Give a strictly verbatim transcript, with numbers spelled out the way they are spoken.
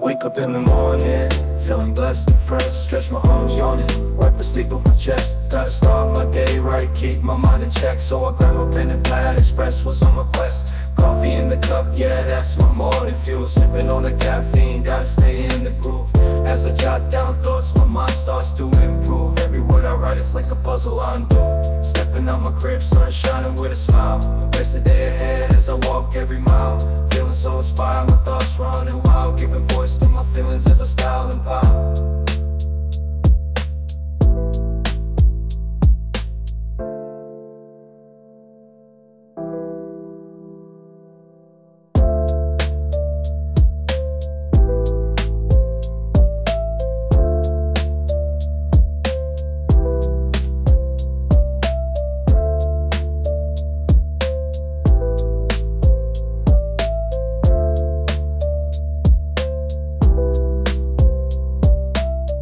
Wake up in the morning, feeling blessed and fresh. Stretch my arms yawning, wipe the sleep off my chest. Gotta start my day right, keep my mind in check. So I grab my pen and pad, express what's on my quest. Coffee in the cup, yeah, that's my morning fuel. Sipping on the caffeine, gotta stay in the groove. As I jot down thoughts, my mind starts to improve. Every word I write is like a puzzle I undo. Stepping out my crib, sun shining with a smile. Embrace the day ahead,